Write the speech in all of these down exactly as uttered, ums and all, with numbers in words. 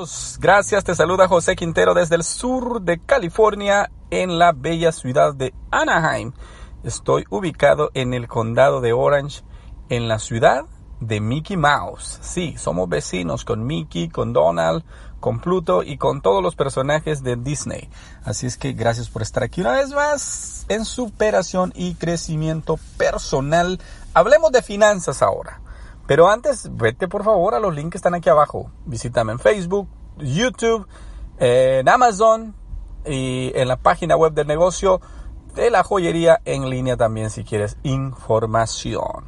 Saludos, gracias, te saluda José Quintero desde el sur de California en la bella ciudad de Anaheim. Estoy ubicado en el condado de Orange, en la ciudad de Mickey Mouse. Sí, somos vecinos con Mickey, con Donald, con Pluto y con todos los personajes de Disney. Así es que gracias por estar aquí una vez más en superación y crecimiento personal. Hablemos de finanzas ahora. Pero antes, vete por favor a los links que están aquí abajo. Visítame en Facebook, YouTube, en Amazon y en la página web del negocio de la joyería en línea también si quieres información.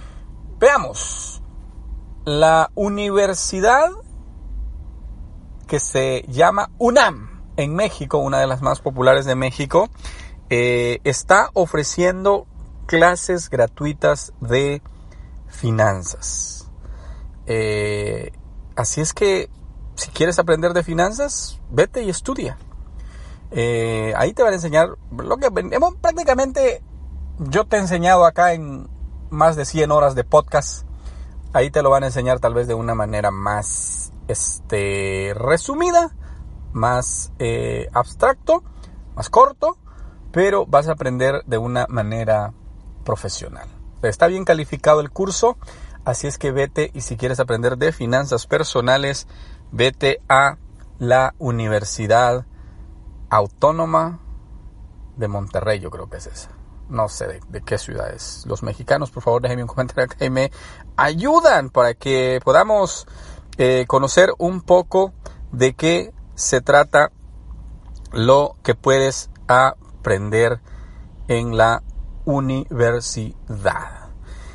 Veamos. La universidad que se llama UNAM en México, una de las más populares de México, eh, está ofreciendo clases gratuitas de finanzas. Eh, así es que si quieres aprender de finanzas, vete y estudia. Eh, ahí te van a enseñar lo que hemos, prácticamente yo te he enseñado acá en más de cien horas de podcast. Ahí te lo van a enseñar tal vez de una manera más este, resumida, más eh, abstracto, más corto, pero vas a aprender de una manera profesional. Está bien calificado el curso, así es que vete y si quieres aprender de finanzas personales, vete a la Universidad Autónoma de Monterrey, yo creo que es esa. No sé de, de qué ciudad es. Los mexicanos, por favor, déjenme un comentario acá y me ayudan para que podamos eh, conocer un poco de qué se trata lo que puedes aprender en la universidad.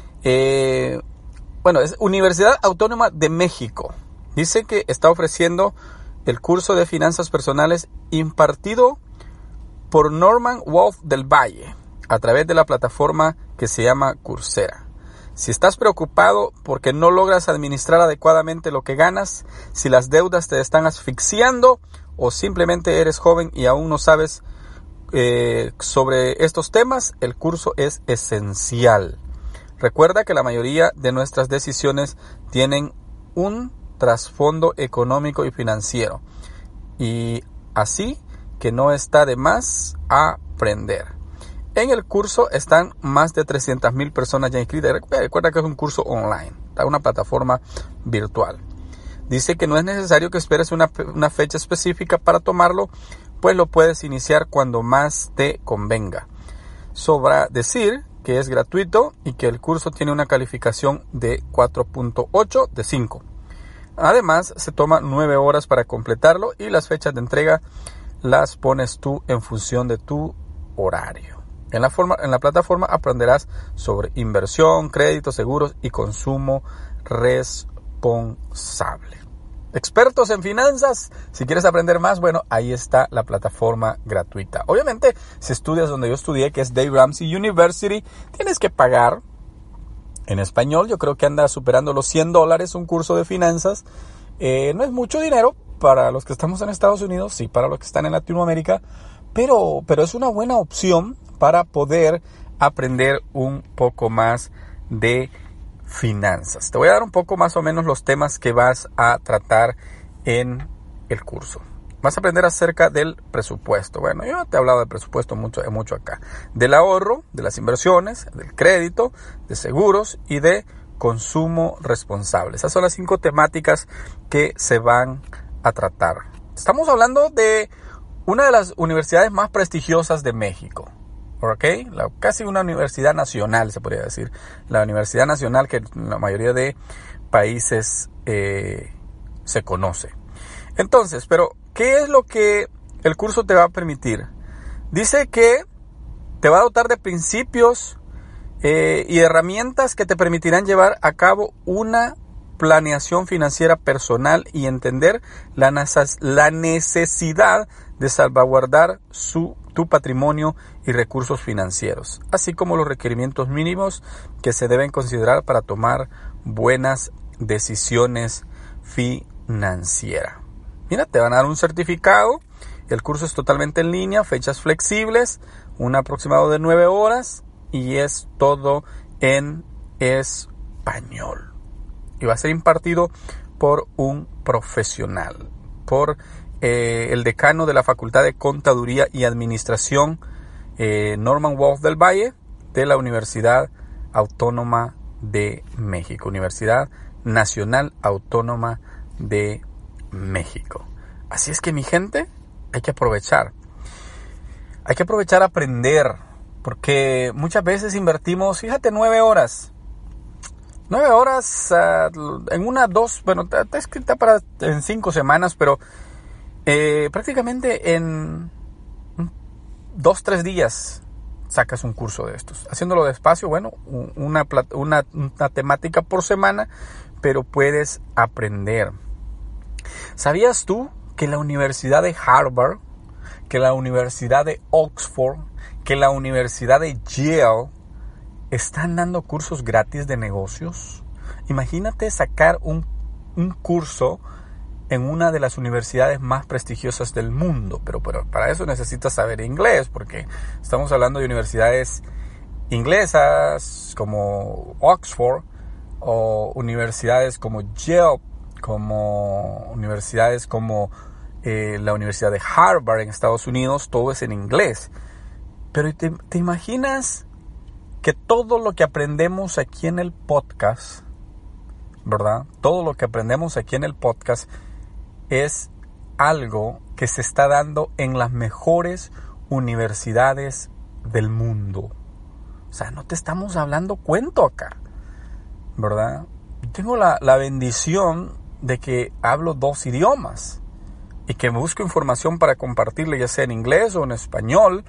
Eh, bueno, es Universidad Autónoma de México. Dice que está ofreciendo el curso de finanzas personales impartido por Norman Wolf del Valle a través de la plataforma que se llama Coursera. Si estás preocupado porque no logras administrar adecuadamente lo que ganas, si las deudas te están asfixiando o simplemente eres joven y aún no sabes Eh, sobre estos temas, el curso es esencial. Recuerda que la mayoría de nuestras decisiones tienen un trasfondo económico y financiero, y así que no está de más aprender. En el curso están más de trescientas mil personas ya inscritas. Recuerda que es un curso online, está una plataforma virtual. Dice que no es necesario que esperes una, una fecha específica para tomarlo, pues lo puedes iniciar cuando más te convenga. Sobra decir que es gratuito y que el curso tiene una calificación de cuatro punto ocho de cinco. Además, se toma nueve horas para completarlo y las fechas de entrega las pones tú en función de tu horario. En la, forma, en la plataforma aprenderás sobre inversión, créditos, seguros y consumo responsable. Expertos en finanzas, si quieres aprender más, bueno, ahí está la plataforma gratuita. Obviamente, si estudias donde yo estudié, que es Dave Ramsey University, tienes que pagar. En español, yo creo que anda superando los cien dólares un curso de finanzas. Eh, no es mucho dinero para los que estamos en Estados Unidos, sí, para los que están en Latinoamérica, pero, pero es una buena opción para poder aprender un poco más de finanzas. Te voy a dar un poco más o menos los temas que vas a tratar en el curso. Vas a aprender acerca del presupuesto. Bueno, yo te he hablado del presupuesto mucho, mucho acá. Del ahorro, de las inversiones, del crédito, de seguros y de consumo responsable. Esas son las cinco temáticas que se van a tratar. Estamos hablando de una de las universidades más prestigiosas de México. Okay, la, casi una universidad nacional, se podría decir. La universidad nacional que en la mayoría de países eh, se conoce. Entonces, pero ¿qué es lo que el curso te va a permitir? Dice que te va a dotar de principios eh, y herramientas que te permitirán llevar a cabo una planeación financiera personal y entender la, la necesidad de salvaguardar su tu patrimonio y recursos financieros, así como los requerimientos mínimos que se deben considerar para tomar buenas decisiones financieras. Mira, te van a dar un certificado, el curso es totalmente en línea, fechas flexibles, un aproximado de nueve horas y es todo en español. Y va a ser impartido por un profesional. por eh, el decano de la Facultad de Contaduría y Administración, eh, Norman Wolf del Valle, de la Universidad Autónoma de México, Universidad Nacional Autónoma de México. Así es que, mi gente, hay que aprovechar. Hay que aprovechar a aprender, porque muchas veces invertimos, fíjate, nueve horas. Nueve horas uh, en una, dos, bueno, está escrita para en cinco semanas, pero eh, prácticamente en dos, tres días sacas un curso de estos. Haciéndolo despacio, bueno, una, una, una temática por semana, pero puedes aprender. ¿Sabías tú que la Universidad de Harvard, que la Universidad de Oxford, que la Universidad de Yale están dando cursos gratis de negocios? Imagínate sacar un, un curso en una de las universidades más prestigiosas del mundo, pero, pero para eso necesitas saber inglés, porque estamos hablando de universidades inglesas como Oxford, o universidades como Yale, como universidades como eh, la Universidad de Harvard en Estados Unidos. Todo es en inglés. Pero ¿te, te imaginas que todo lo que aprendemos aquí en el podcast, ¿verdad? Todo lo que aprendemos aquí en el podcast es algo que se está dando en las mejores universidades del mundo. O sea, no te estamos hablando cuento acá, ¿verdad? Tengo la, la bendición de que hablo dos idiomas y que busco información para compartirle, ya sea en inglés o en español,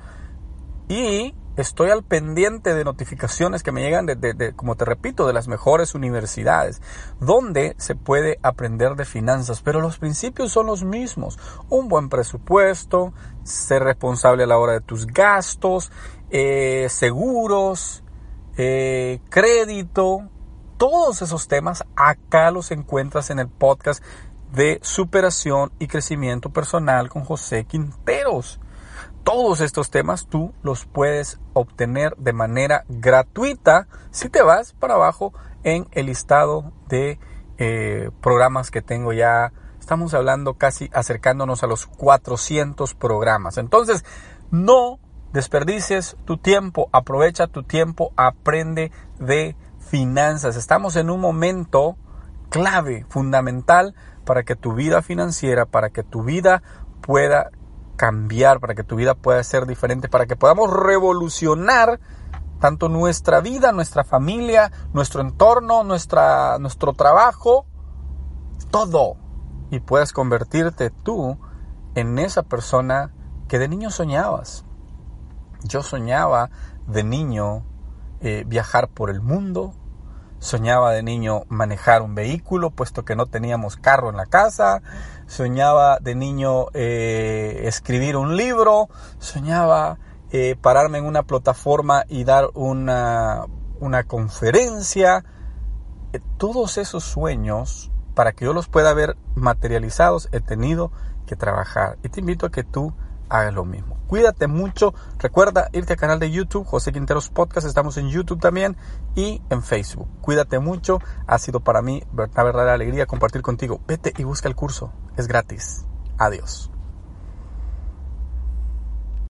y estoy al pendiente de notificaciones que me llegan de, de, de, como te repito, de las mejores universidades, donde se puede aprender de finanzas, pero los principios son los mismos. Un buen presupuesto, ser responsable a la hora de tus gastos, eh, seguros, eh, crédito, todos esos temas acá los encuentras en el podcast de superación y crecimiento personal con José Quinteros. Todos estos temas tú los puedes obtener de manera gratuita si te vas para abajo en el listado de eh, programas que tengo ya. Estamos hablando casi acercándonos a los cuatrocientos programas. Entonces, no desperdicies tu tiempo, aprovecha tu tiempo, aprende de finanzas. Estamos en un momento clave, fundamental para que tu vida financiera, para que tu vida pueda cambiar, para que tu vida pueda ser diferente, para que podamos revolucionar tanto nuestra vida, nuestra familia, nuestro entorno, nuestra, nuestro trabajo, todo, y puedas convertirte tú en esa persona que de niño soñabas. Yo soñaba de niño eh, viajar por el mundo. Soñaba de niño manejar un vehículo, puesto que no teníamos carro en la casa. Soñaba de niño eh, escribir un libro. Soñaba eh, pararme en una plataforma y dar una, una conferencia. Eh, todos esos sueños, para que yo los pueda ver materializados, he tenido que trabajar. Y te invito a que tú hagas lo mismo. Cuídate mucho. Recuerda irte al canal de YouTube, José Quinteros Podcast. Estamos en YouTube también y en Facebook. Cuídate mucho. Ha sido para mí una verdadera alegría compartir contigo. Vete y busca el curso. Es gratis. Adiós.